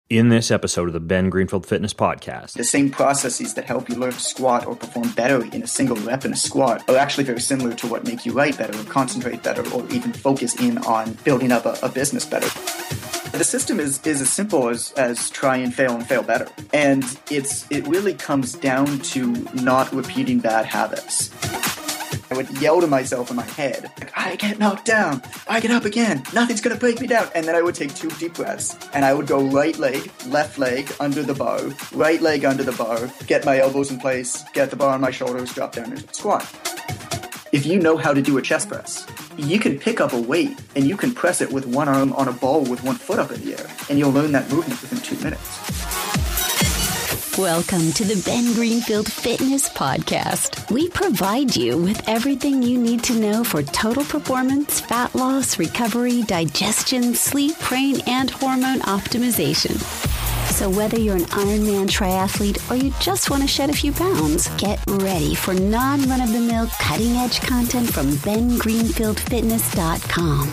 In this episode of the Ben Greenfield Fitness Podcast, the same processes that help you learn to squat or perform better in a single rep in a squat are actually very similar to what make you write better or concentrate better or even focus in on building up a business better. The system is as simple as try and fail better. And it really comes down to not repeating bad habits. I would yell to myself in my head, like, I get knocked down, I get up again, nothing's going to break me down. And then I would take 2 deep breaths, and I would go right leg, left leg under the bar, right leg under the bar, get my elbows in place, get the bar on my shoulders, drop down into the squat. If you know how to do a chest press, you can pick up a weight, and you can press it with one arm on a ball with 1 foot up in the air, and you'll learn that movement within 2 minutes. Welcome to the Ben Greenfield Fitness Podcast. We provide you with everything you need to know for total performance, fat loss, recovery, digestion, sleep, brain, and hormone optimization. So whether you're an Ironman triathlete or you just want to shed a few pounds, get ready for non-run-of-the-mill cutting-edge content from bengreenfieldfitness.com.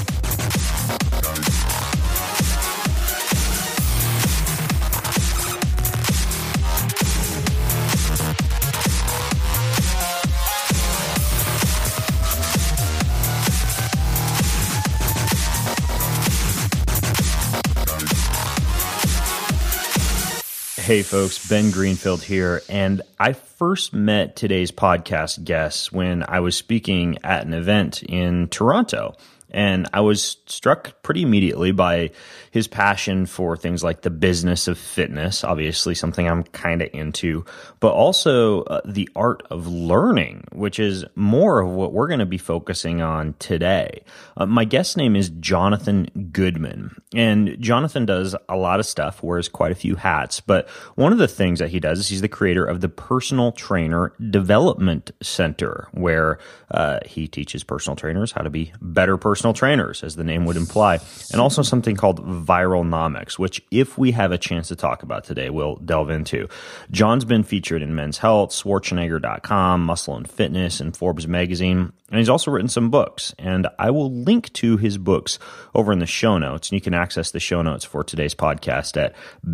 Hey folks, Ben Greenfield here, and I first met today's podcast guest when I was speaking at an event in Toronto, and I was struck pretty immediately by his passion for things like the business of fitness, obviously something I'm kind of into, but also the art of learning, which is more of what we're going to be focusing on today. My guest's name is Jonathan Goodman, and Jonathan does a lot of stuff, wears quite a few hats, but one of the things that he does is he's the creator of the Personal Trainer Development Center, where he teaches personal trainers how to be better personal trainers, as the name would imply, and also something called Viralnomics, which if we have a chance to talk about today, we'll delve into. John's been featured in Men's Health, Schwarzenegger.com, Muscle and Fitness, and Forbes magazine, and he's also written some books, and I will link to his books over in the show notes, and you can access the show notes for today's podcast at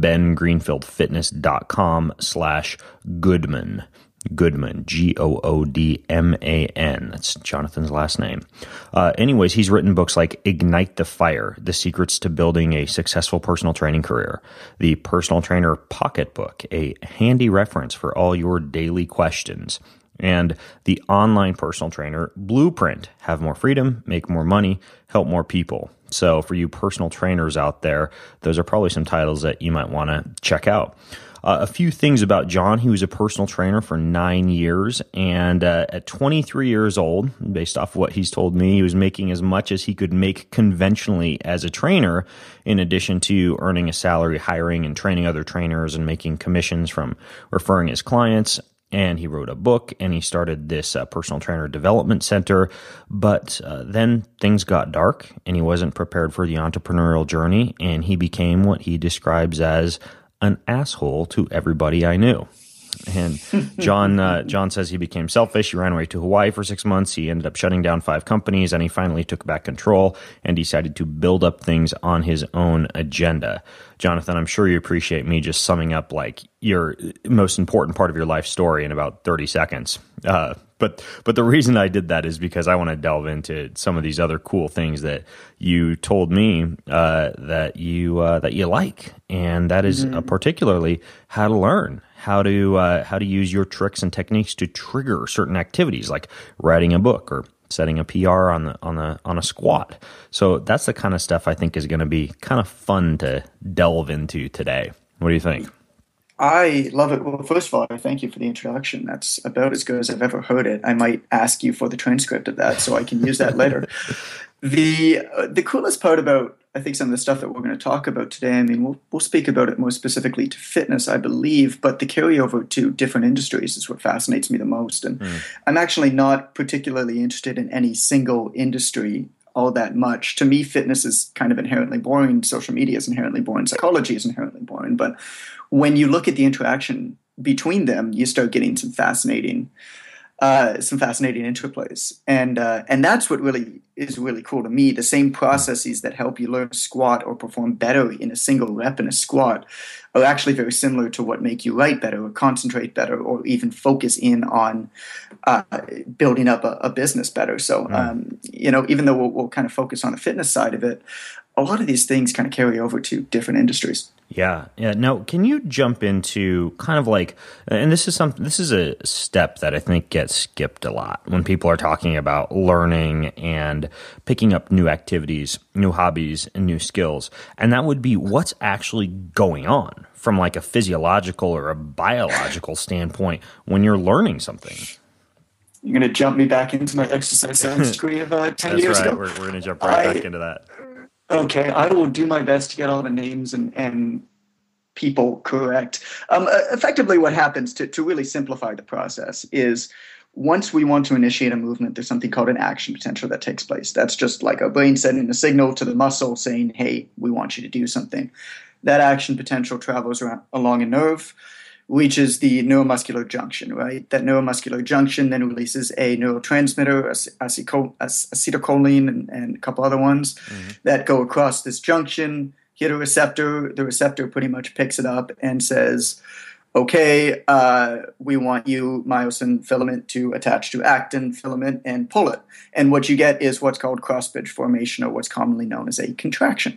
bengreenfieldfitness.com/Goodman. Goodman, Goodman. That's Jonathan's last name. Anyways, he's written books like Ignite the Fire, The Secrets to Building a Successful Personal Training Career, The Personal Trainer Pocketbook, a handy reference for all your daily questions, and The Online Personal Trainer Blueprint, Have More Freedom, Make More Money, Help More People. So for you personal trainers out there, those are probably some titles that you might want to check out. A few things about John. He was a personal trainer for 9 years, and at 23 years old, based off what he's told me, he was making as much as he could make conventionally as a trainer, in addition to earning a salary, hiring and training other trainers, and making commissions from referring his clients. And he wrote a book, and he started this personal trainer development center. But then things got dark, and he wasn't prepared for the entrepreneurial journey, and he became what he describes as an asshole to everybody I knew. And John says he became selfish. He ran away to Hawaii for 6 months. He ended up shutting down 5 companies, and he finally took back control and decided to build up things on his own agenda. Jonathan, I'm sure you appreciate me just summing up like your most important part of your life story in about 30 seconds. But the reason I did that is because I want to delve into some of these other cool things that you told me that you like, and that is particularly how to learn, how to use your tricks and techniques to trigger certain activities, like writing a book or setting a PR on a squat. So that's the kind of stuff I think is going to be kind of fun to delve into today. What do you think? I love it. Well, first of all, I thank you for the introduction. That's about as good as I've ever heard it. I might ask you for the transcript of that so I can use that later. The coolest part about, I think, some of the stuff that we're going to talk about today, I mean, we'll speak about it more specifically to fitness, I believe, but the carryover to different industries is what fascinates me the most. And I'm actually not particularly interested in any single industry all that much. To me, fitness is kind of inherently boring. Social media is inherently boring. Psychology is inherently boring. But when you look at the interaction between them, you start getting some fascinating some fascinating interplays, and that's what really is really cool to me. The same processes that help you learn to squat or perform better in a single rep in a squat are actually very similar to what make you write better or concentrate better or even focus in on building up a business better. So, even though we'll kind of focus on the fitness side of it, a lot of these things kind of carry over to different industries. Yeah. Now, can you jump into kind of like, and this is a step that I think gets skipped a lot when people are talking about learning and picking up new activities, new hobbies, and new skills. And that would be what's actually going on from like a physiological or a biological standpoint when you're learning something. You're going to jump me back into my exercise science degree of 10 years ago? We're going to jump right back into that. Okay, I will do my best to get all the names and people correct. Effectively, what happens to really simplify the process is once we want to initiate a movement, there's something called an action potential that takes place. That's just like our brain sending a signal to the muscle saying, hey, we want you to do something. That action potential travels along a nerve, reaches the neuromuscular junction, right? That neuromuscular junction then releases a neurotransmitter, acetylcholine, and a couple other ones that go across this junction, hit a receptor. The receptor pretty much picks it up and says, okay, we want you, myosin filament, to attach to actin filament and pull it. And what you get is what's called cross-bridge formation, or what's commonly known as a contraction.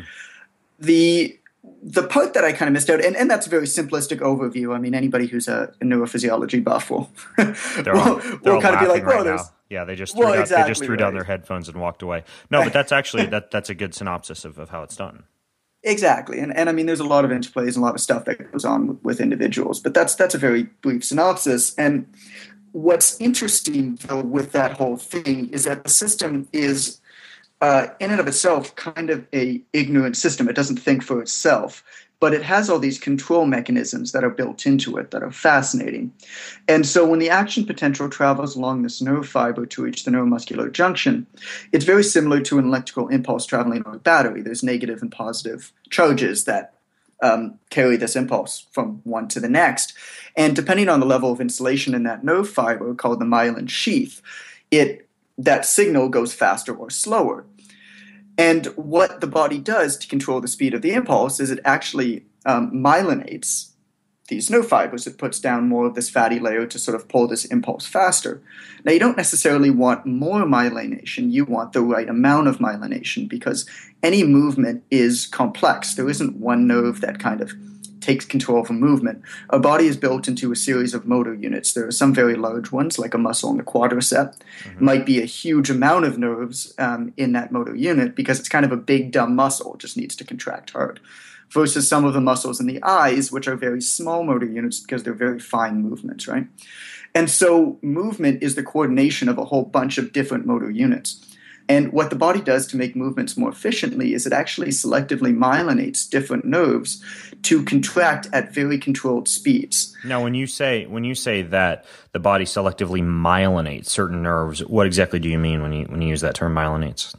The part that I kind of missed out, and that's a very simplistic overview. I mean, anybody who's a neurophysiology buff will kind of be like, "Well, there's." Yeah, they just threw down their headphones and walked away. No, but that's actually that's a good synopsis of how it's done. Exactly, and I mean, there's a lot of interplays and a lot of stuff that goes on with individuals, but that's a very brief synopsis. And what's interesting though with that whole thing is that the system is, in and of itself, kind of a ignorant system. It doesn't think for itself, but it has all these control mechanisms that are built into it that are fascinating. And so when the action potential travels along this nerve fiber to reach the neuromuscular junction, it's very similar to an electrical impulse traveling on a battery. There's negative and positive charges that carry this impulse from one to the next. And depending on the level of insulation in that nerve fiber, called the myelin sheath, that signal goes faster or slower. And what the body does to control the speed of the impulse is it actually myelinates these nerve fibers. It puts down more of this fatty layer to sort of pull this impulse faster. Now, you don't necessarily want more myelination. You want the right amount of myelination because any movement is complex. There isn't one nerve that kind of takes control of a movement. Our body is built into a series of motor units. There are some very large ones, like a muscle in the quadricep. Might be a huge amount of nerves in that motor unit because it's kind of a big, dumb muscle. It just needs to contract hard. Versus some of the muscles in the eyes, which are very small motor units because they're very fine movements, right? And so movement is the coordination of a whole bunch of different motor units. And what the body does to make movements more efficiently is it actually selectively myelinates different nerves to contract at very controlled speeds. Now, when you say that the body selectively myelinates certain nerves, what exactly do you mean when you use that term myelinates?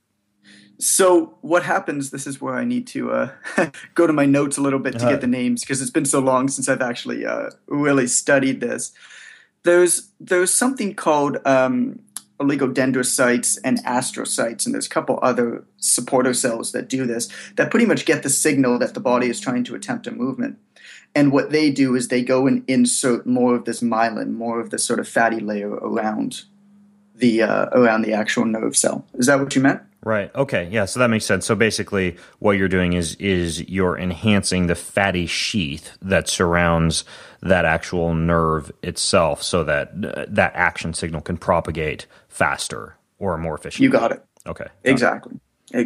So what happens, this is where I need to go to my notes a little bit to get the names because it's been so long since I've actually really studied this. There's something called oligodendrocytes and astrocytes, and there's a couple other supporter cells that do this, that pretty much get the signal that the body is trying to attempt a movement. And what they do is they go and insert more of this myelin, more of this sort of fatty layer around the actual nerve cell. Is that what you meant? Right. Okay. Yeah. So that makes sense. So basically what you're doing is you're enhancing the fatty sheath that surrounds that actual nerve itself so that that action signal can propagate faster or more efficiently. You got it. Okay. Exactly.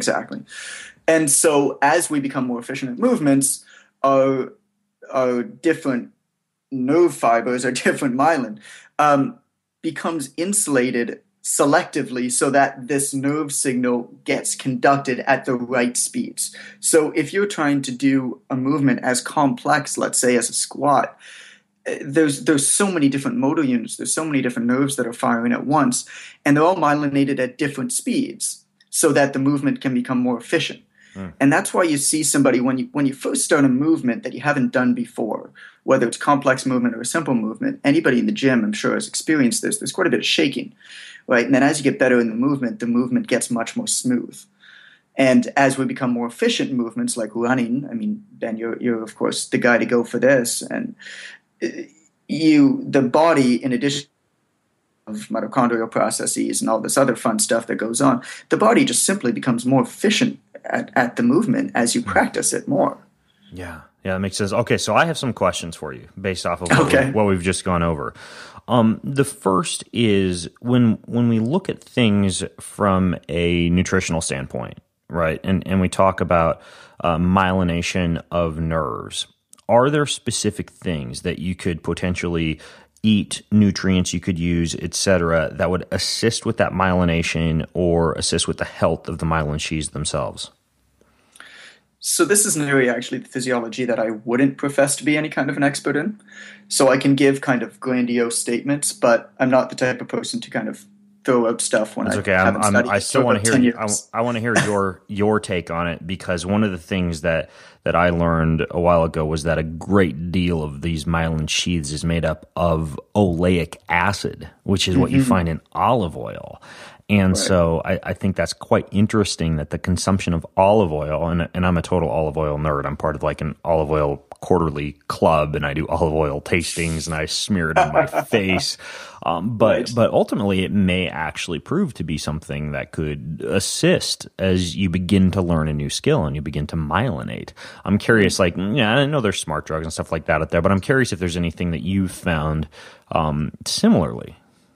And so as we become more efficient at movements, our different nerve fibers, our different myelin, becomes insulated selectively so that this nerve signal gets conducted at the right speeds. So if you're trying to do a movement as complex, let's say as a squat, there's so many different motor units, there's so many different nerves that are firing at once, and they're all myelinated at different speeds so that the movement can become more efficient. And that's why you see somebody when you first start a movement that you haven't done before, whether it's complex movement or a simple movement, anybody in the gym, I'm sure, has experienced this. There's quite a bit of shaking, right? And then as you get better in the movement gets much more smooth. And as we become more efficient in movements like running, I mean, Ben, you're of course the guy to go for this. And the body, in addition of mitochondrial processes and all this other fun stuff that goes on, the body just simply becomes more efficient at the movement as you practice it more. Yeah, that makes sense. Okay, so I have some questions for you based off of what we've just gone over. The first is when we look at things from a nutritional standpoint, right? And we talk about myelination of nerves. Are there specific things that you could potentially eat, nutrients you could use, et cetera, that would assist with that myelination or assist with the health of the myelin sheaths themselves? So this is an area, actually, the physiology, that I wouldn't profess to be any kind of an expert in. So I can give kind of grandiose statements, but I'm not the type of person to kind of throw out stuff when That's okay. I still want to hear I want to hear your take on it, because one of the things that I learned a while ago was that a great deal of these myelin sheaths is made up of oleic acid, which is what you find in olive oil. And so I think that's quite interesting that the consumption of olive oil, and I'm a total olive oil nerd. I'm part of like an olive oil quarterly club, and I do olive oil tastings, and I smear it on my face. But ultimately, it may actually prove to be something that could assist as you begin to learn a new skill and you begin to myelinate. I'm curious, I know there's smart drugs and stuff like that out there, but I'm curious if there's anything that you've found similarly.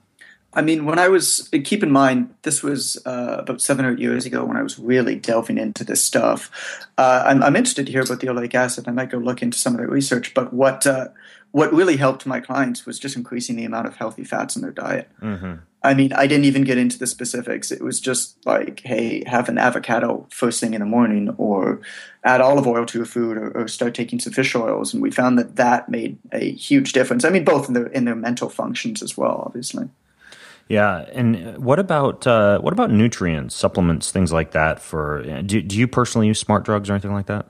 I mean, keep in mind, this was about 7 or 8 years ago when I was really delving into this stuff. I'm interested to hear about the oleic acid. I might go look into some of the research, but what really helped my clients was just increasing the amount of healthy fats in their diet. Mm-hmm. I mean, I didn't even get into the specifics. It was just like, hey, have an avocado first thing in the morning, or add olive oil to your food, or start taking some fish oils. And we found that made a huge difference. I mean, both in their mental functions as well, obviously. Yeah, and what about nutrients, supplements, things like that? Do you personally use smart drugs or anything like that?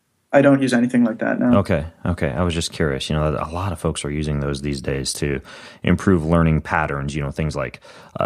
I don't use anything like that, no. Okay. I was just curious. A lot of folks are using those these days to improve learning patterns. Things like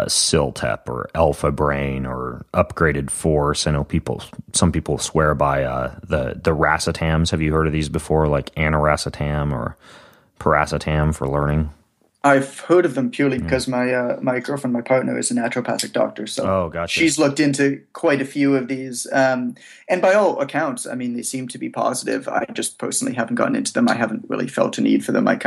CILTEP or Alpha Brain or Upgraded Force. I know some people swear by the racetams. Have you heard of these before, like aniracetam or piracetam for learning? I've heard of them purely because my girlfriend, my partner, is a naturopathic doctor. So gotcha. She's looked into quite a few of these. And by all accounts, I mean, they seem to be positive. I just personally haven't gotten into them. I haven't really felt a need for them. I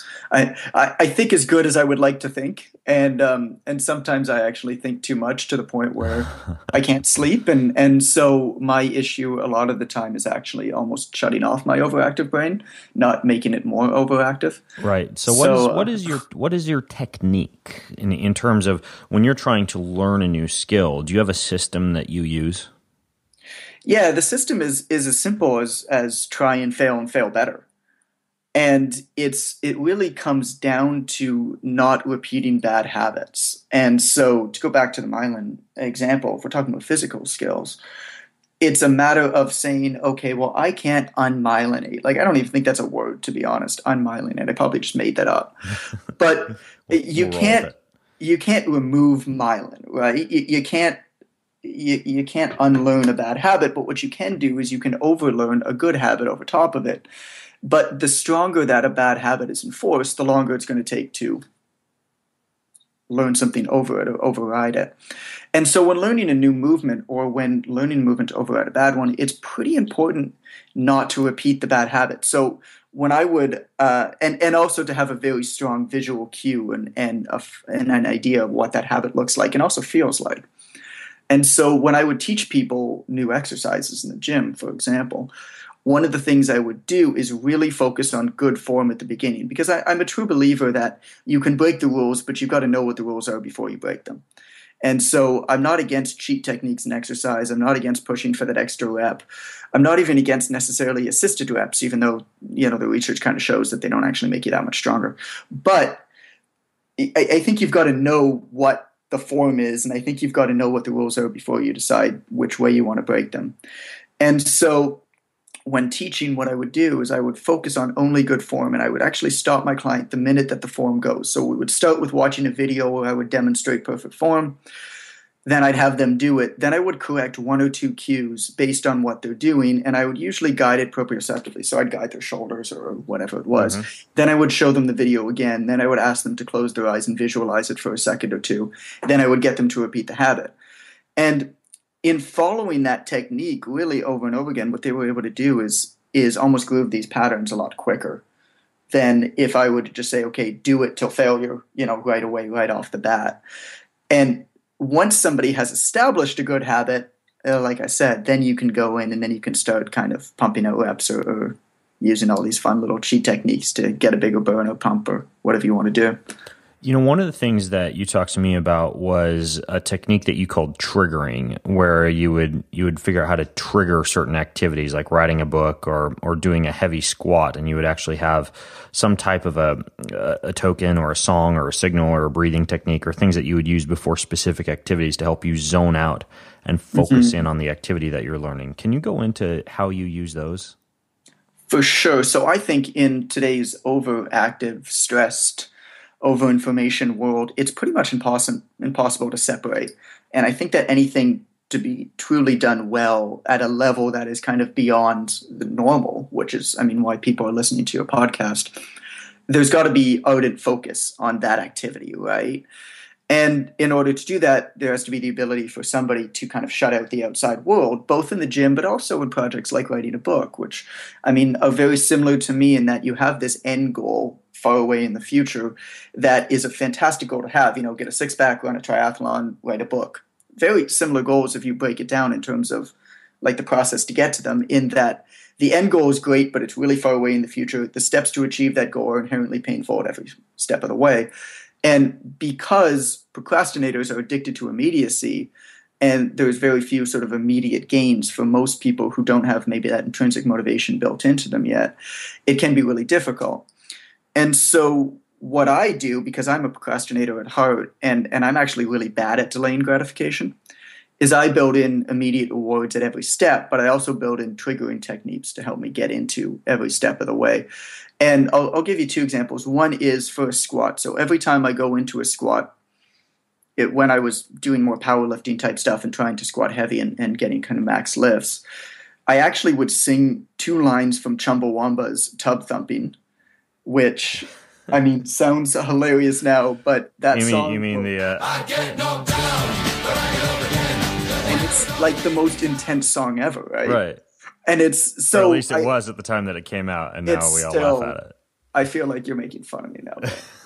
think as good as I would like to think. And sometimes I actually think too much to the point where I can't sleep. And so my issue a lot of the time is actually almost shutting off my overactive brain, not making it more overactive. Right. So what is your technique in terms of when you're trying to learn a new skill? Do you have a system that you use? Yeah, the system is as simple as try and fail better. And it really comes down to not repeating bad habits. And so to go back to the myelin example, if we're talking about physical skills, it's a matter of saying, okay, well, I can't unmyelinate. Like, I don't even think that's a word, to be honest, unmyelinate. I probably just made that up. But you can't remove myelin, right? You can't unlearn a bad habit, but what you can do is you can overlearn a good habit over top of it. But the stronger that a bad habit is enforced, the longer it's going to take to learn something over it or override it. And so when learning a new movement, or when learning a movement to override a bad one, it's pretty important not to repeat the bad habit. So when I would, and also to have a very strong visual cue and an idea of what that habit looks like and also feels like. And so when I would teach people new exercises in the gym, for example, one of the things I would do is really focus on good form at the beginning, because I'm a true believer that you can break the rules, but you've got to know what the rules are before you break them. And so I'm not against cheat techniques in exercise. I'm not against pushing for that extra rep. I'm not even against necessarily assisted reps, even though, the research kind of shows that they don't actually make you that much stronger. But I think you've got to know what the form is, and I think you've got to know what the rules are before you decide which way you want to break them. And so when teaching, what I would do is I would focus on only good form, and I would actually stop my client the minute that the form goes. So we would start with watching a video where I would demonstrate perfect form. Then I'd have them do it. Then I would correct 1 or 2 cues based on what they're doing, and I would usually guide it proprioceptively. So I'd guide their shoulders or whatever it was. Mm-hmm. Then I would show them the video again. Then I would ask them to close their eyes and visualize it for a second or two. Then I would get them to repeat the habit. And in following that technique really over and over again, what they were able to do is almost groove these patterns a lot quicker than if I would just say, okay, do it till failure, right away, right off the bat. And once somebody has established a good habit, like I said, then you can go in and then you can start kind of pumping out reps or using all these fun little cheat techniques to get a bigger burn or pump or whatever you want to do. One of the things that you talked to me about was a technique that you called triggering, where you would figure out how to trigger certain activities, like writing a book or doing a heavy squat, and you would actually have some type of a token or a song or a signal or a breathing technique or things that you would use before specific activities to help you zone out and focus in on the activity that you're learning. Can you go into how you use those? For sure. So I think in today's overactive, stressed, over-information world, it's pretty much impossible to separate. And I think that anything to be truly done well at a level that is kind of beyond the normal, which is, why people are listening to your podcast, there's got to be ardent focus on that activity, right? And in order to do that, there has to be the ability for somebody to kind of shut out the outside world, both in the gym, but also in projects like writing a book, which, are very similar to me in that you have this end goal far away in the future that is a fantastic goal to have. Get a six-pack, run a triathlon, write a book. Very similar goals if you break it down in terms of like the process to get to them, in that the end goal is great, but it's really far away in the future. The steps to achieve that goal are inherently painful at every step of the way. And because procrastinators are addicted to immediacy, and there's very few sort of immediate gains for most people who don't have maybe that intrinsic motivation built into them yet, it can be really difficult. And so what I do, because I'm a procrastinator at heart, and I'm actually really bad at delaying gratification, is I build in immediate rewards at every step, but I also build in triggering techniques to help me get into every step of the way. And I'll give you 2 examples. One is for a squat. So every time I go into a squat, when I was doing more powerlifting type stuff and trying to squat heavy and getting kind of max lifts, I actually would sing 2 lines from Chumbawamba's Tub Thumping, which, sounds hilarious now, but that song... You mean the... I get knocked down, but I get up again. And it's like the most intense song ever, right? Right. And it's so... Or at least it was at the time that it came out, and now we all laugh at it. I feel like you're making fun of me now.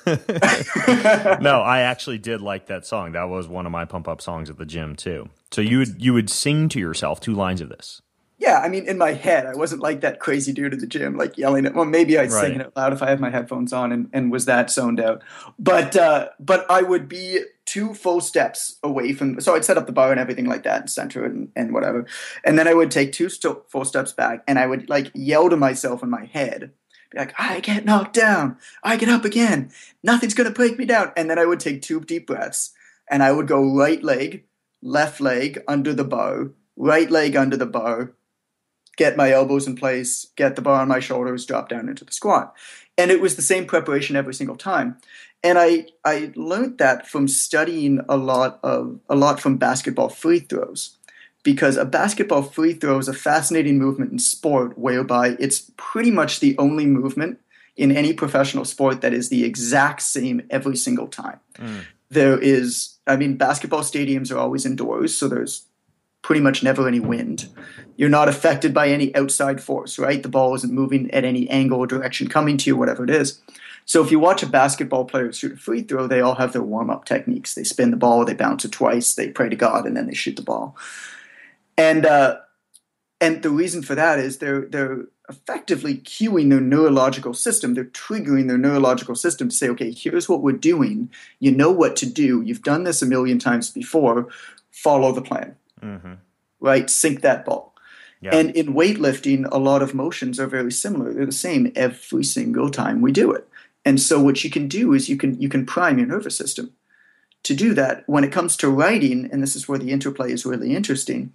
No, I actually did like that song. That was one of my pump-up songs at the gym, too. So you would sing to yourself 2 lines of this. Yeah, in my head, I wasn't like that crazy dude at the gym, like yelling at. Well, maybe I'd sing it out loud if I had my headphones on and was that zoned out. But I would be 2 full steps away from. So I'd set up the bar and everything like that, and center it and whatever. And then I would take 2 full steps back, and I would like yell to myself in my head, be like, "I get knocked down, I get up again. Nothing's gonna break me down." And then I would take 2 deep breaths, and I would go right leg, left leg under the bar, right leg under the bar. Get my elbows in place, get the bar on my shoulders, drop down into the squat. And it was the same preparation every single time. And I learned that from studying a lot from basketball free throws, because a basketball free throw is a fascinating movement in sport whereby it's pretty much the only movement in any professional sport that is the exact same every single time. There is, basketball stadiums are always indoors, so there's pretty much never any wind. You're not affected by any outside force, right? The ball isn't moving at any angle or direction coming to you, whatever it is. So if you watch a basketball player shoot a free throw, they all have their warm-up techniques. They spin the ball, they bounce it twice, they pray to God, and then they shoot the ball. And the reason for that is they're effectively cueing their neurological system. They're triggering their neurological system to say, okay, here's what we're doing. You know what to do. You've done this a million times before. Follow the plan. Right? Sink that ball. Yeah. And in weightlifting, a lot of motions are very similar. They're the same every single time we do it. And so what you can do is you can prime your nervous system to do that. When it comes to writing, and this is where the interplay is really interesting,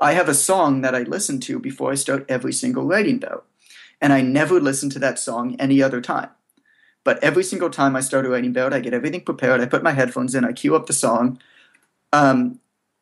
I have a song that I listen to before I start every single writing bout. And I never listen to that song any other time. But every single time I start a writing bout, I get everything prepared. I put my headphones in, I cue up the song, and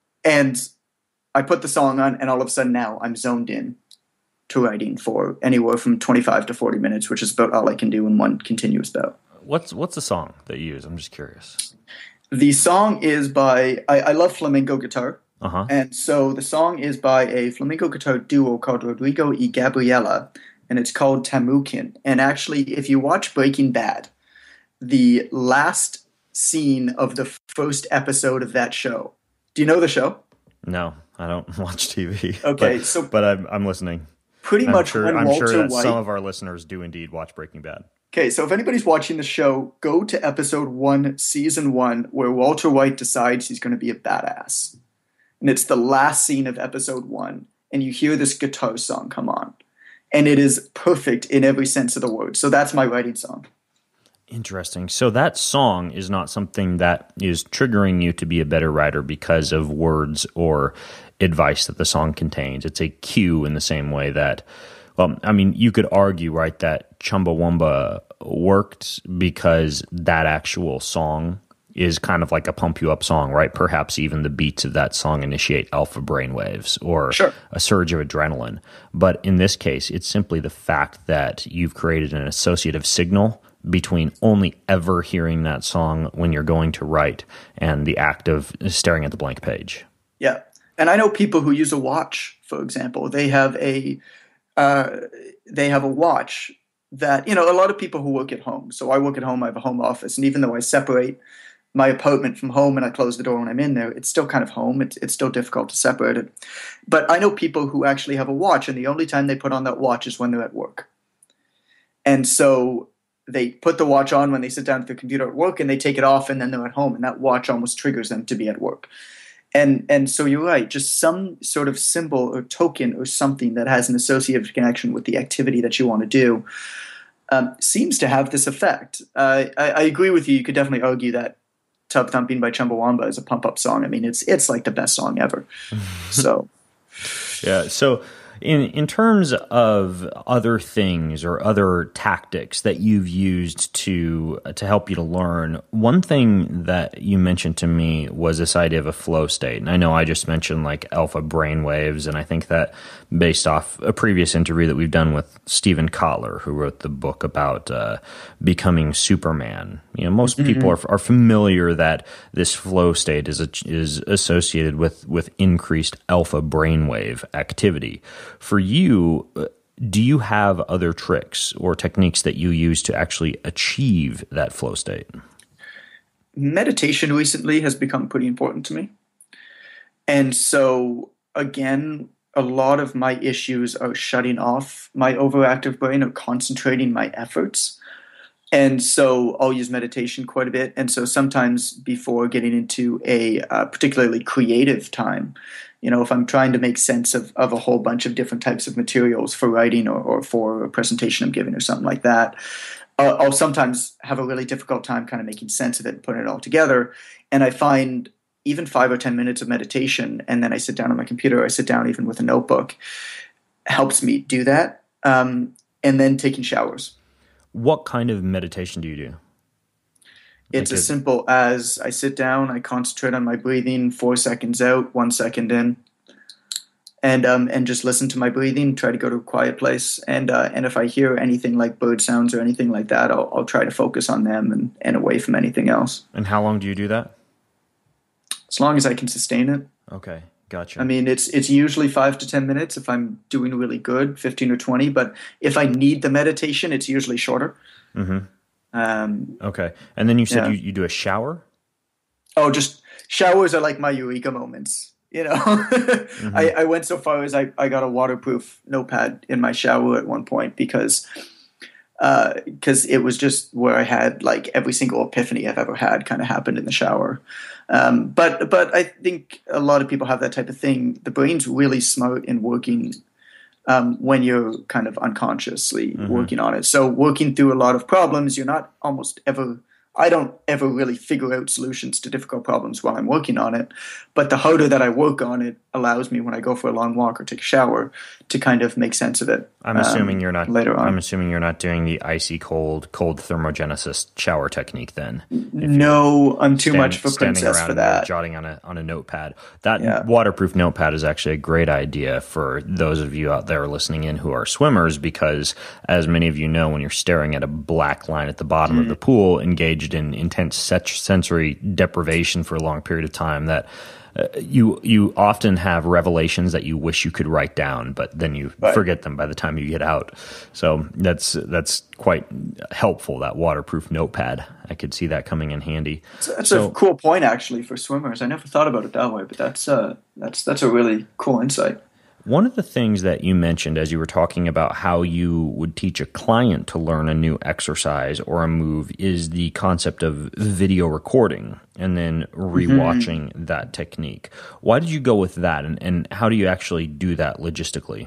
I put the song on, and all of a sudden now I'm zoned in to writing for anywhere from 25 to 40 minutes, which is about all I can do in one continuous bout. What's the song that you use? I'm just curious. The song is by, I love flamenco guitar. Uh-huh. And so the song is by a flamenco guitar duo called Rodrigo y Gabriela, and it's called Tamukin. And actually, if you watch Breaking Bad, the last scene of the first episode of that show, do you know the show? No, I don't watch TV. Okay, but I'm listening. Pretty much when I'm Walter sure that White... some of our listeners do indeed watch Breaking Bad. Okay, so if anybody's watching the show, go to episode 1, season 1, where Walter White decides he's going to be a badass. And it's the last scene of episode 1, and you hear this guitar song come on. And it is perfect in every sense of the word. So that's my writing song. Interesting. So that song is not something that is triggering you to be a better writer because of words or advice that the song contains. It's a cue in the same way that, well, I mean, you could argue, right, that Chumbawamba worked because that actual song is kind of like a pump you up song, right? Perhaps even the beats of that song initiate alpha brainwaves or a surge of adrenaline. But in this case, it's simply the fact that you've created an associative signal between only ever hearing that song when you're going to write and the act of staring at the blank page. Yeah. And I know people who use a watch, for example. They have a watch that, you know, a lot of people who work at home. So I work at home, I have a home office. And even though I separate my apartment from home and I close the door when I'm in there, it's still kind of home. It's still difficult to separate it. But I know people who actually have a watch, and the only time they put on that watch is when they're at work. And so they put the watch on when they sit down at their computer at work, and they take it off, and then they're at home, and that watch almost triggers them to be at work. And so you're right, just some sort of symbol or token or something that has an associative connection with the activity that you want to do seems to have this effect. I agree with you. You could definitely argue that Tub Thumping by Chumbawamba is a pump-up song. I mean, it's like the best song ever. So, yeah. So in terms of other things or other tactics that you've used to help you to learn, one thing that you mentioned to me was this idea of a flow state. And I know I just mentioned like alpha brainwaves, and I think that based off a previous interview that we've done with Stephen Kotler, who wrote the book about becoming Superman. You know, most people are familiar that this flow state is associated with increased alpha brainwave activity. For you, do you have other tricks or techniques that you use to actually achieve that flow state? Meditation recently has become pretty important to me. And so, again, a lot of my issues are shutting off my overactive brain or concentrating my efforts. And so I'll use meditation quite a bit. And so sometimes before getting into a particularly creative time, you know, if I'm trying to make sense of a whole bunch of different types of materials for writing or for a presentation I'm giving or something like that, I'll sometimes have a really difficult time kind of making sense of it and putting it all together. And I find even 5 or 10 minutes of meditation, and then I sit down on my computer, I sit down even with a notebook, helps me do that. And then taking showers. What kind of meditation do you do? It's as simple as I sit down, I concentrate on my breathing, 4 seconds out, 1 second in, and just listen to my breathing, try to go to a quiet place. And if I hear anything like bird sounds or anything like that, I'll try to focus on them and away from anything else. And how long do you do that? As long as I can sustain it. Okay, gotcha. I mean, it's usually 5 to 10 minutes if I'm doing really good, 15 or 20. But if I need the meditation, it's usually shorter. Mm-hmm. Okay. And then you said you do a shower? Oh, just showers are like my eureka moments. You know, mm-hmm. I went so far as I got a waterproof notepad in my shower at one point because it was just where I had like every single epiphany I've ever had kind of happened in the shower. But I think a lot of people have that type of thing. The brain's really smart in working when you're kind of unconsciously working on it. So working through a lot of problems, I don't ever really figure out solutions to difficult problems while I'm working on it. But the harder that I work on it, allows me when I go for a long walk or take a shower to kind of make sense of it. I'm assuming you're not later on. I'm assuming you're not doing the icy cold thermogenesis shower technique then. No, I'm too much of a Standing princess around for and that. jotting on a notepad. That waterproof notepad is actually a great idea for those of you out there listening in who are swimmers, because as many of you know, when you're staring at a black line at the bottom of the pool, engaged in intense sensory deprivation for a long period of time, that you often have revelations that you wish you could write down, but then you forget them by the time you get out. So that's quite helpful, that waterproof notepad. I could see that coming in handy. That's a cool point, actually, for swimmers. I never thought about it that way, but that's a really cool insight. One of the things that you mentioned as you were talking about how you would teach a client to learn a new exercise or a move is the concept of video recording and then rewatching that technique. Why did you go with that, and how do you actually do that logistically?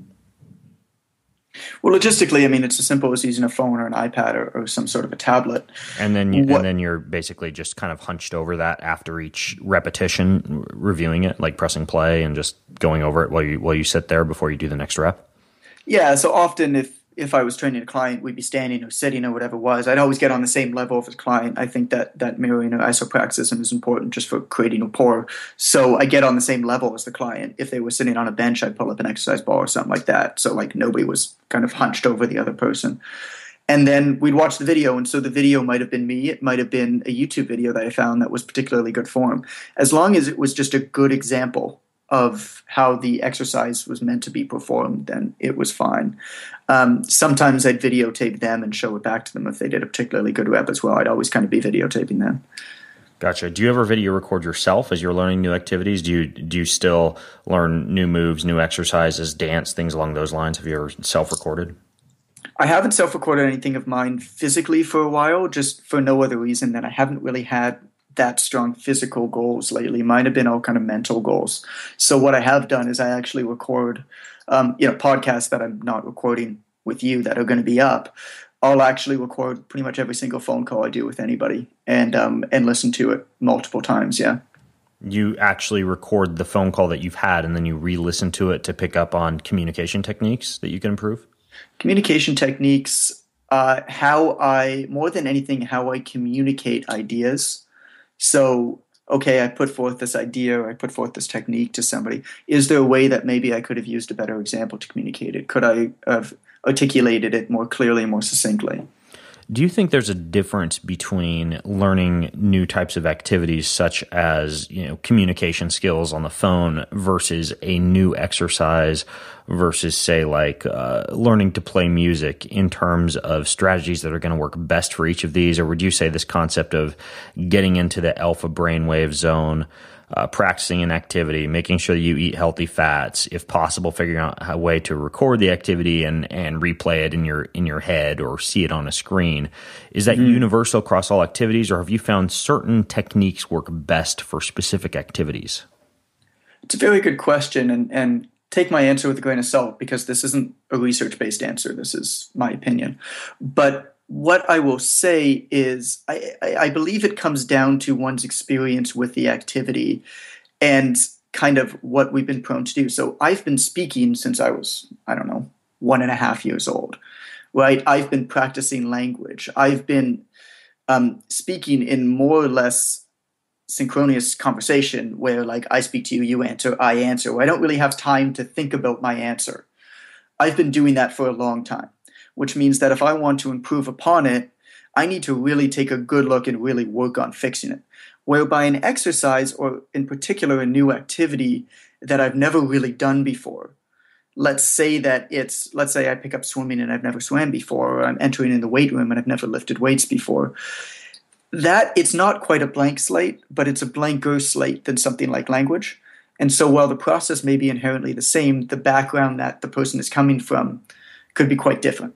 Well, logistically, I mean, it's as simple as using a phone or an iPad or some sort of a tablet. And then you're basically just kind of hunched over that after each repetition, reviewing it, like pressing play and just going over it while you sit there before you do the next rep? Yeah, so often if I was training a client, we'd be standing or sitting or whatever it was. I'd always get on the same level of the client. I think that mirroring or isopraxism is important just for creating rapport. So I get on the same level as the client. If they were sitting on a bench, I'd pull up an exercise ball or something like that. So like nobody was kind of hunched over the other person. And then we'd watch the video. And so the video might have been me. It might have been a YouTube video that I found that was particularly good form. As long as it was just a good example of how the exercise was meant to be performed, then it was fine. Sometimes I'd videotape them and show it back to them if they did a particularly good rep as well. I'd always kind of be videotaping them. Gotcha. Do you ever video record yourself as you're learning new activities? Do you still learn new moves, new exercises, dance, things along those lines? Have you ever self-recorded? I haven't self-recorded anything of mine physically for a while, just for no other reason than I haven't really had that strong physical goals lately. Mine have been all kind of mental goals. So what I have done is I actually record, podcasts that I'm not recording with you that are going to be up. I'll actually record pretty much every single phone call I do with anybody and listen to it multiple times. Yeah. You actually record the phone call that you've had and then you re-listen to it to pick up on communication techniques that you can improve? Communication techniques, more than anything, how I communicate ideas. So, okay, I put forth this idea or I put forth this technique to somebody. Is there a way that maybe I could have used a better example to communicate it? Could I have articulated it more clearly, more succinctly? Do you think there's a difference between learning new types of activities such as, communication skills on the phone versus a new exercise versus, say, like learning to play music in terms of strategies that are going to work best for each of these? Or would you say this concept of getting into the alpha brainwave zone, practicing an activity, making sure that you eat healthy fats, if possible, figuring out a way to record the activity and replay it in your head or see it on a screen, is that universal across all activities, or have you found certain techniques work best for specific activities? It's a very good question, and take my answer with a grain of salt, because this isn't a research-based answer. This is my opinion. But what I will say is I believe it comes down to one's experience with the activity and kind of what we've been prone to do. So I've been speaking since I was, 1.5 years old, right? I've been practicing language. I've been speaking in more or less synchronous conversation where, like, I speak to you, you answer, I answer, where I don't really have time to think about my answer. I've been doing that for a long time, which means that if I want to improve upon it, I need to really take a good look and really work on fixing it. Whereby an exercise, or in particular a new activity that I've never really done before, let's say I pick up swimming and I've never swam before, or I'm entering in the weight room and I've never lifted weights before, that it's not quite a blank slate, but it's a blanker slate than something like language. And so while the process may be inherently the same, the background that the person is coming from could be quite different.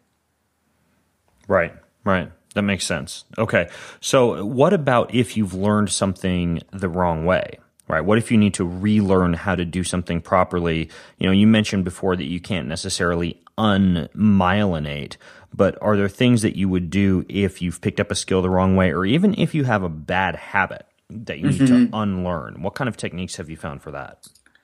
Right. That makes sense. Okay. So what about if you've learned something the wrong way, right? What if you need to relearn how to do something properly? You mentioned before that you can't necessarily unmyelinate, but are there things that you would do if you've picked up a skill the wrong way, or even if you have a bad habit that you need to unlearn? What kind of techniques have you found for that?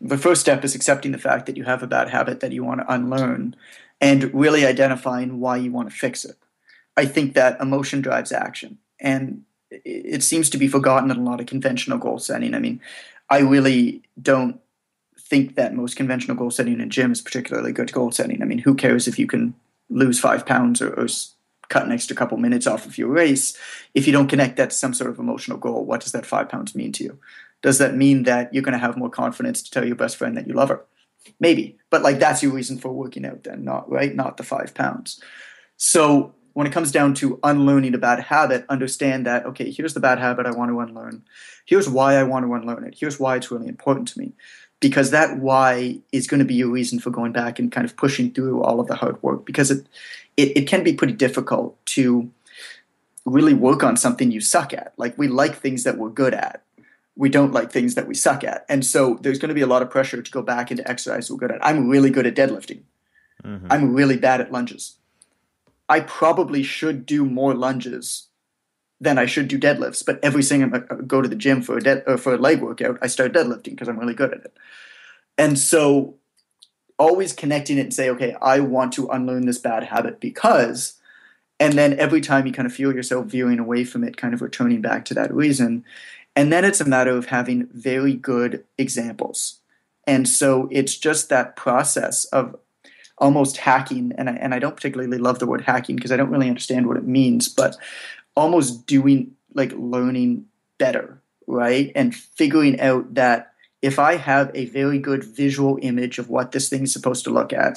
the first step is accepting the fact that you have a bad habit that you want to unlearn and really identifying why you want to fix it. I think that emotion drives action, and it seems to be forgotten in a lot of conventional goal setting. I mean, I really don't think that most conventional goal setting in a gym is particularly good goal setting. I mean, who cares if you can lose 5 pounds or cut an extra couple minutes off of your race? If you don't connect that to some sort of emotional goal, what does that 5 pounds mean to you? Does that mean that you're going to have more confidence to tell your best friend that you love her? Maybe, but like that's your reason for working out then, not the 5 pounds. So when it comes down to unlearning a bad habit, understand that, okay, here's the bad habit I want to unlearn. Here's why I want to unlearn it. Here's why it's really important to me. Because that why is going to be your reason for going back and kind of pushing through all of the hard work. Because it can be pretty difficult to really work on something you suck at. Like, we like things that we're good at. We don't like things that we suck at. And so there's going to be a lot of pressure to go back into exercise we're good at. I'm really good at deadlifting. Mm-hmm. I'm really bad at lunges. I probably should do more lunges than I should do deadlifts. But every single time I go to the gym for a leg workout, I start deadlifting because I'm really good at it. And so always connecting it and say, okay, I want to unlearn this bad habit because, and then every time you kind of feel yourself veering away from it, kind of returning back to that reason. And then it's a matter of having very good examples. And so it's just that process of almost hacking, and I don't particularly love the word hacking because I don't really understand what it means, but almost doing, like, learning better, right? And figuring out that if I have a very good visual image of what this thing is supposed to look at,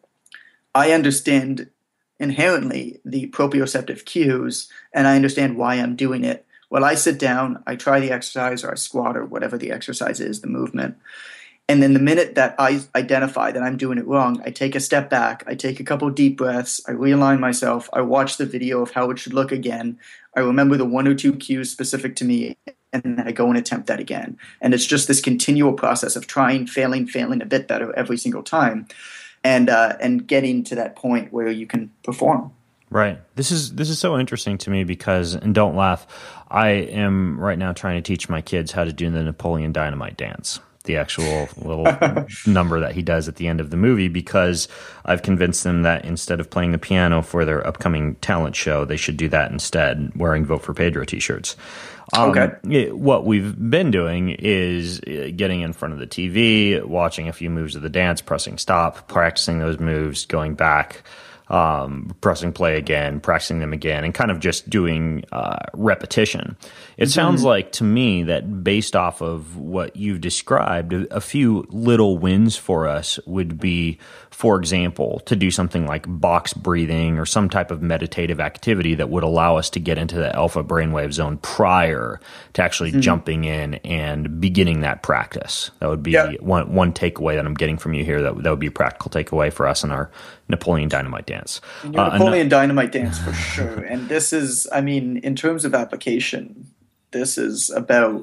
I understand inherently the proprioceptive cues, and I understand why I'm doing it. Well, I sit down, I try the exercise, or I squat, or whatever the exercise is, the movement. And then the minute that I identify that I'm doing it wrong, I take a step back, I take a couple deep breaths, I realign myself, I watch the video of how it should look again, I remember the 1 or 2 cues specific to me, and then I go and attempt that again. And it's just this continual process of trying, failing a bit better every single time, and getting to that point where you can perform. Right. This is so interesting to me because, and don't laugh, I am right now trying to teach my kids how to do the Napoleon Dynamite dance, the actual little number that he does at the end of the movie, because I've convinced them that instead of playing the piano for their upcoming talent show, they should do that instead, wearing Vote for Pedro t-shirts. What we've been doing is getting in front of the TV, watching a few moves of the dance, pressing stop, practicing those moves, going back, pressing play again, practicing them again, and kind of just doing repetition. It sounds like to me that based off of what you've described, a few little wins for us would be, for example, to do something like box breathing or some type of meditative activity that would allow us to get into the alpha brainwave zone prior to actually jumping in and beginning that practice. That would be one takeaway that I'm getting from you here. That would be a practical takeaway for us in our Napoleon Dynamite dance. Napoleon Dynamite dance for sure. And this is, I mean, in terms of application, this is about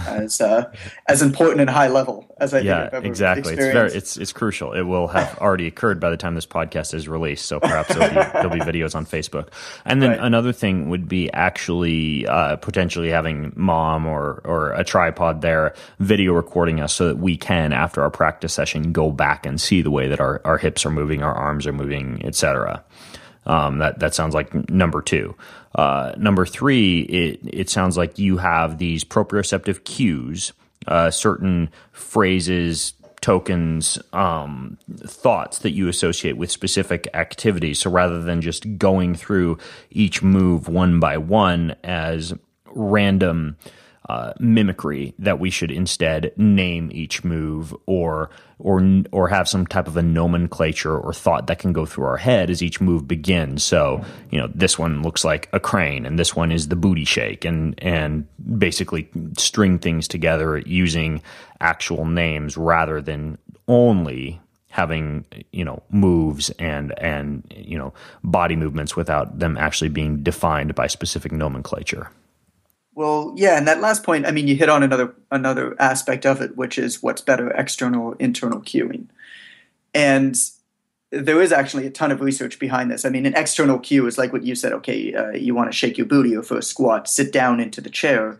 as important and high level as I think I've ever experienced. It's crucial. It will have already occurred by the time this podcast is released. So perhaps there'll be videos on Facebook. And then another thing would be actually potentially having mom or a tripod there video recording us so that we can, after our practice session, go back and see the way that our hips are moving, our arms are moving, etc. That sounds like number 2. Number 3, it sounds like you have these proprioceptive cues, certain phrases, tokens, thoughts that you associate with specific activities. So rather than just going through each move one by one as random mimicry, that we should instead name each move or have some type of a nomenclature or thought that can go through our head as each move begins. So, this one looks like a crane and this one is the booty shake, and basically string things together using actual names rather than only having, moves and body movements without them actually being defined by specific nomenclature. Well, yeah, and that last point, I mean, you hit on another aspect of it, which is what's better, external or internal cueing. And there is actually a ton of research behind this. I mean, an external cue is like what you said, okay, you want to shake your booty, or for a squat, sit down into the chair.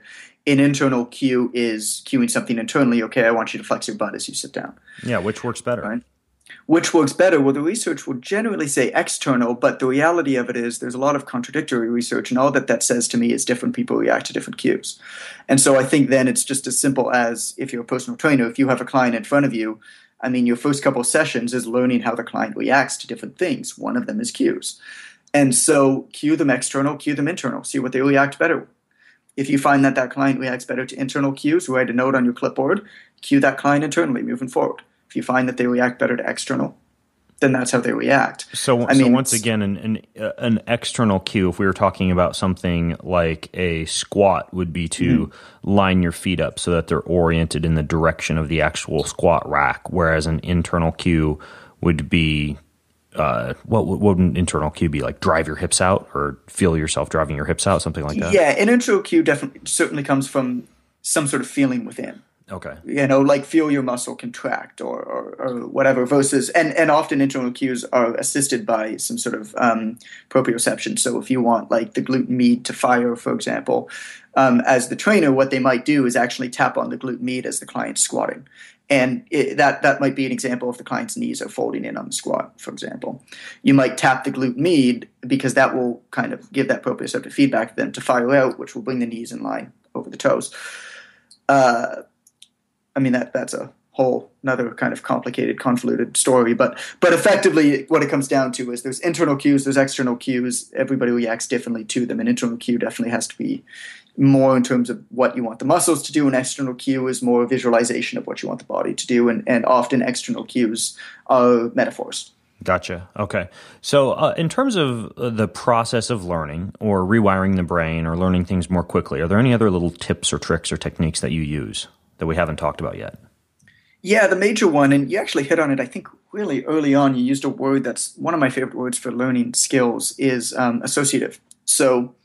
An internal cue is cueing something internally. Okay, I want you to flex your butt as you sit down. Yeah, which works better? Right? Which works better? Well, the research will generally say external, but the reality of it is there's a lot of contradictory research, and all that says to me is different people react to different cues. And so I think then it's just as simple as if you're a personal trainer, if you have a client in front of you, I mean, your first couple of sessions is learning how the client reacts to different things. One of them is cues. And so cue them external, cue them internal, see what they react better with. If you find that client reacts better to internal cues, write a note on your clipboard, cue that client internally moving forward. If you find that they react better to external, then that's how they react. So once again, an external cue, if we were talking about something like a squat, would be to line your feet up so that they're oriented in the direction of the actual squat rack, whereas an internal cue would be what would an internal cue be, like drive your hips out or feel yourself driving your hips out, something like that? Yeah, an internal cue certainly comes from some sort of feeling within. Okay. Like feel your muscle contract or whatever versus, and often internal cues are assisted by some sort of proprioception. So if you want like the glute med to fire, for example, as the trainer, what they might do is actually tap on the glute med as the client's squatting. And that might be an example if the client's knees are folding in on the squat, for example. You might tap the glute med because that will kind of give that proprioceptive feedback to them to fire out, which will bring the knees in line over the toes. I mean, that's a whole another kind of complicated, convoluted story. But effectively, what it comes down to is there's internal cues, there's external cues. Everybody reacts differently to them. An internal cue definitely has to be more in terms of what you want the muscles to do. An external cue is more a visualization of what you want the body to do. And often external cues are metaphors. Gotcha. Okay. So in terms of the process of learning or rewiring the brain or learning things more quickly, are there any other little tips or tricks or techniques that you use that we haven't talked about yet? Yeah, the major one, and you actually hit on it, I think really early on, you used a word that's one of my favorite words for learning skills is associative. So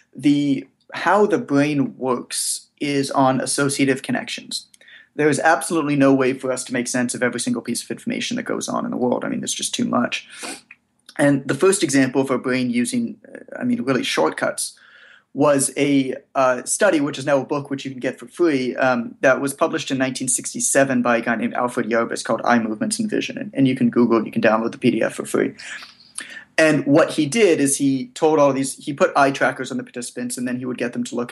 how the brain works is on associative connections. There is absolutely no way for us to make sense of every single piece of information that goes on in the world. I mean, there's just too much. And the first example of our brain using, really shortcuts was a study, which is now a book which you can get for free, that was published in 1967 by a guy named Alfred Yarbus called Eye Movements and Vision. And you can Google it, you can download the PDF for free. And what he did is he put eye trackers on the participants, and then he would get them to look at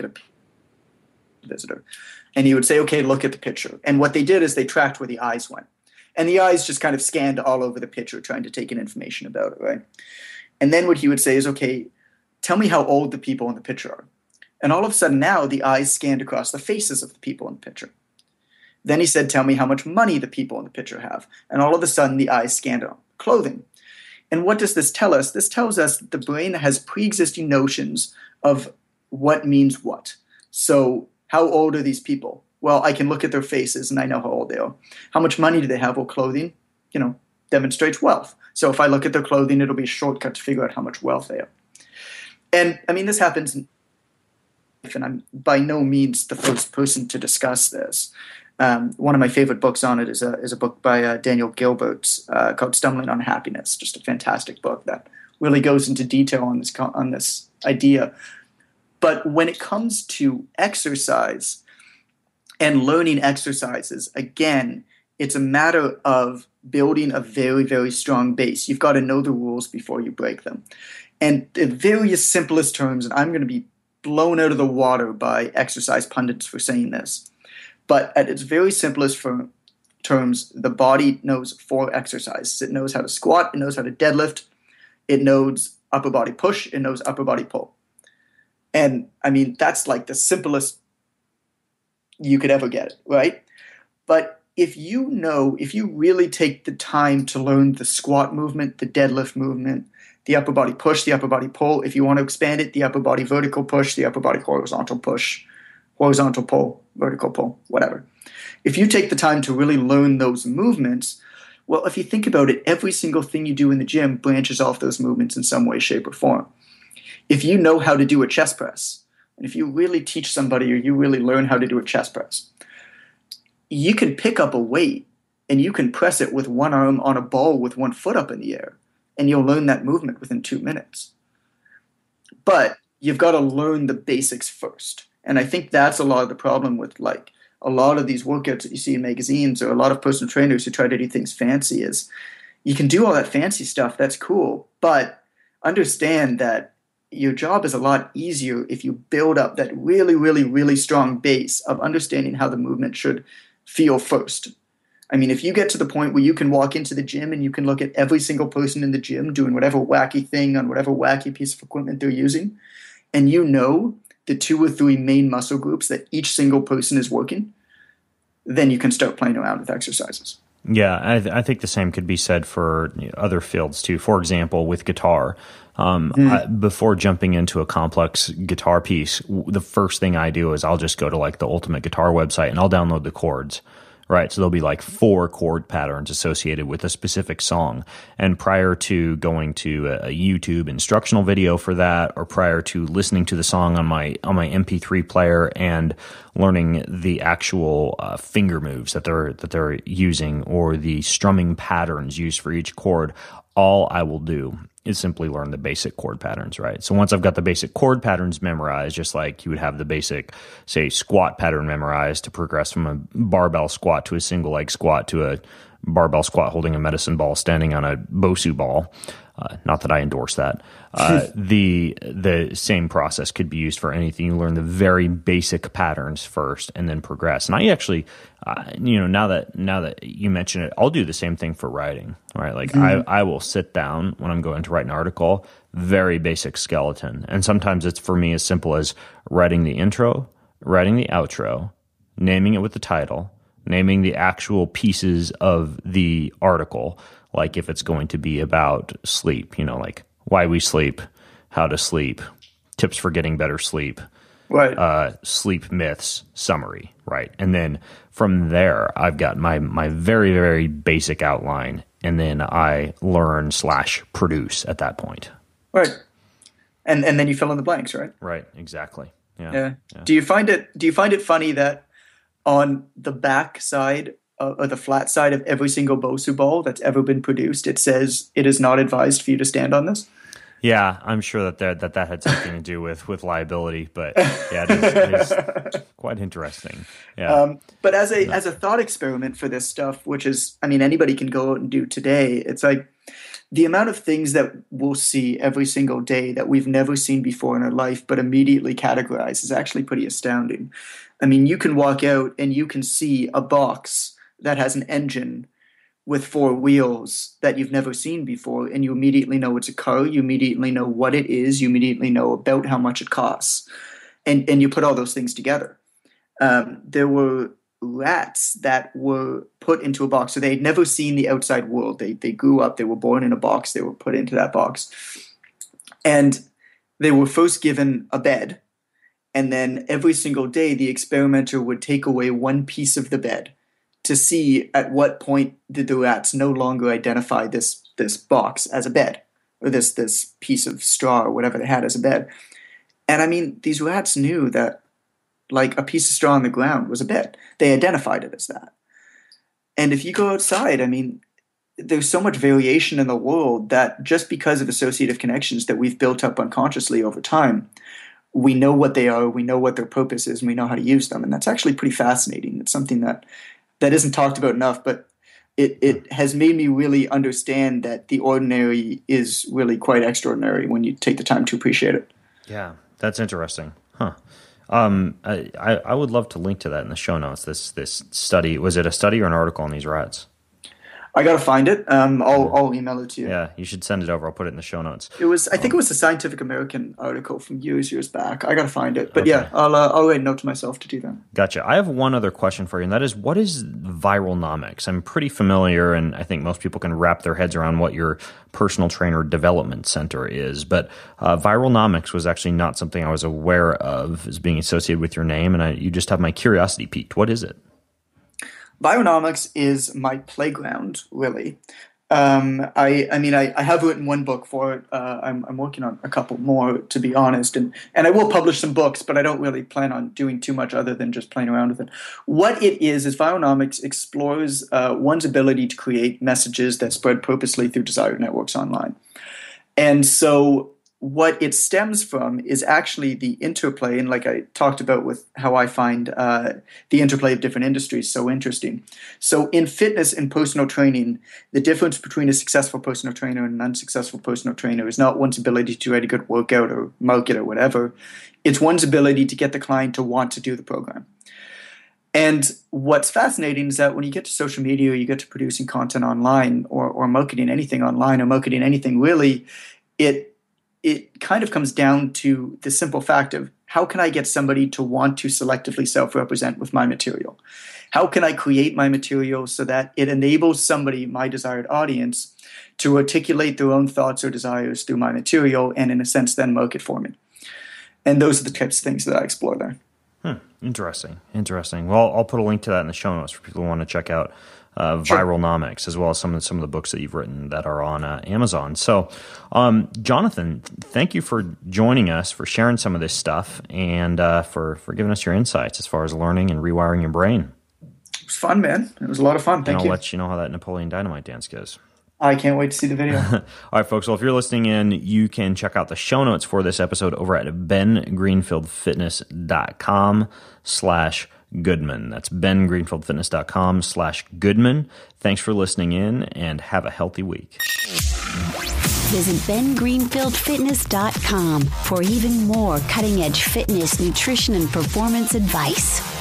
a visitor. And he would say, okay, look at the picture. And what they did is they tracked where the eyes went. And the eyes just kind of scanned all over the picture, trying to take in information about it, right? And then what he would say is, okay, tell me how old the people in the picture are. And all of a sudden now the eyes scanned across the faces of the people in the picture. Then he said, tell me how much money the people in the picture have. And all of a sudden the eyes scanned on clothing. And what does this tell us? This tells us that the brain has pre-existing notions of what means what. So how old are these people? Well, I can look at their faces and I know how old they are. How much money do they have? Well, clothing, demonstrates wealth. So if I look at their clothing, it'll be a shortcut to figure out how much wealth they have. And this happens, and I'm by no means the first person to discuss this. One of my favorite books on it is a book by Daniel Gilbert called Stumbling on Happiness. Just a fantastic book that really goes into detail on this idea. But when it comes to exercise and learning exercises, again, it's a matter of building a very, very strong base. You've got to know the rules before you break them. And the very simplest terms, and I'm going to be blown out of the water by exercise pundits for saying this, but at its very simplest terms, the body knows 4 exercises. It knows how to squat, it knows how to deadlift, it knows upper body push, it knows upper body pull. And that's like the simplest you could ever get it, right? But if you really take the time to learn the squat movement, the deadlift movement, the upper body push, the upper body pull, if you want to expand it, the upper body vertical push, the upper body horizontal push, horizontal pull, vertical pull, whatever. If you take the time to really learn those movements, well, if you think about it, every single thing you do in the gym branches off those movements in some way, shape, or form. If you know how to do a chest press, and if you really teach somebody or you really learn how to do a chest press, you can pick up a weight and you can press it with one arm on a ball with one foot up in the air, and you'll learn that movement within 2 minutes. But you've got to learn the basics first. And I think that's a lot of the problem with like a lot of these workouts that you see in magazines, or a lot of personal trainers who try to do things fancy, is you can do all that fancy stuff. That's cool. But understand that your job is a lot easier if you build up that really, really, really strong base of understanding how the movement should feel first. I mean, if you get to the point where you can walk into the gym and you can look at every single person in the gym doing whatever wacky thing on whatever wacky piece of equipment they're using, and you know the 2 or 3 main muscle groups that each single person is working, then you can start playing around with exercises. Yeah, I think the same could be said for other fields too. For example, with guitar, before jumping into a complex guitar piece, the first thing I do is I'll just go to like the Ultimate Guitar website and I'll download the chords. Right, so there'll be like 4 chord patterns associated with a specific song. And prior to going to a YouTube instructional video for that, or prior to listening to the song on my MP3 player and learning the actual finger moves that they're using, or the strumming patterns used for each chord, all I will do is simply learn the basic chord patterns, right? So once I've got the basic chord patterns memorized, just like you would have the basic, say, squat pattern memorized to progress from a barbell squat to a single leg squat to a barbell squat holding a medicine ball standing on a Bosu ball. Not that I endorse that. The same process could be used for anything. You learn the very basic patterns first and then progress. And I actually, now that you mention it, I'll do the same thing for writing, right? Like I will sit down when I'm going to write an article, very basic skeleton. And sometimes it's for me as simple as writing the intro, writing the outro, naming it with the title, naming the actual pieces of the article, like if it's going to be about sleep, like why we sleep, how to sleep, tips for getting better sleep, right? Sleep myths summary, right? And then from there, I've got my very, very basic outline, and then I learn / produce at that point. Right. And then you fill in the blanks, right? Right, exactly. Yeah. Do you find it funny that on the back side or the flat side of every single Bosu ball that's ever been produced, it says it is not advised for you to stand on this? Yeah, I'm sure that had something to do with liability, but yeah, it is quite interesting. Yeah. But as a thought experiment for this stuff, which is, I mean, anybody can go out and do today, it's like the amount of things that we'll see every single day that we've never seen before in our life, but immediately categorize, is actually pretty astounding. I mean, you can walk out and you can see a box that has an engine with 4 wheels that you've never seen before, and you immediately know it's a car, you immediately know what it is, you immediately know about how much it costs, and you put all those things together. There were rats that were put into a box, so they'd never seen the outside world. They grew up, they were born in a box, they were put into that box. And they were first given a bed, and then every single day the experimenter would take away one piece of the bed to see at what point did the rats no longer identify this box as a bed, or this piece of straw or whatever they had as a bed. And I mean, these rats knew that like a piece of straw on the ground was a bed. They identified it as that. And if you go outside, I mean, there's so much variation in the world that just because of associative connections that we've built up unconsciously over time, we know what they are, we know what their purpose is, and we know how to use them. And that's actually pretty fascinating. It's something that isn't talked about enough, but it has made me really understand that the ordinary is really quite extraordinary when you take the time to appreciate it. Yeah, that's interesting. Huh. I would love to link to that in the show notes. This study, was it a study or an article on these rats? I gotta find it. I'll email it to you. Yeah, you should send it over. I'll put it in the show notes. I think it was a Scientific American article from years back. I gotta find it. But okay. Yeah, I'll write a note to myself to do that. Gotcha. I have one other question for you, and that is, what is Vironomics? I'm pretty familiar, and I think most people can wrap their heads around what your personal trainer development center is. But Vironomics was actually not something I was aware of as being associated with your name, and you just have my curiosity piqued. What is it? Vironomics is my playground, really. I have written one book for it. I'm working on a couple more, to be honest, and I will publish some books, but I don't really plan on doing too much other than just playing around with it. What it is Vironomics explores one's ability to create messages that spread purposely through desired networks online. And so what it stems from is actually the interplay, and like I talked about with how I find the interplay of different industries so interesting. So in fitness and personal training, the difference between a successful personal trainer and an unsuccessful personal trainer is not one's ability to write a good workout or market or whatever. It's one's ability to get the client to want to do the program. And what's fascinating is that when you get to social media, or you get to producing content online, or marketing anything online, or marketing anything really, it kind of comes down to the simple fact of, how can I get somebody to want to selectively self-represent with my material? How can I create my material so that it enables somebody, my desired audience, to articulate their own thoughts or desires through my material, and in a sense then market for me? And those are the types of things that I explore there. Interesting. Well, I'll put a link to that in the show notes for people who want to check out Viralnomics, as well as some of the books that you've written that are on Amazon. So, Jonathan, thank you for joining us, for sharing some of this stuff, and for giving us your insights as far as learning and rewiring your brain. It was fun, man. It was a lot of fun. Thank you. I'll let you know how that Napoleon Dynamite dance goes. I can't wait to see the video. All right, folks. Well, if you're listening in, you can check out the show notes for this episode over at bengreenfieldfitness.com/Goodman. That's bengreenfieldfitness.com/Goodman. Thanks for listening in, and have a healthy week. Visit bengreenfieldfitness.com for even more cutting-edge fitness, nutrition, and performance advice.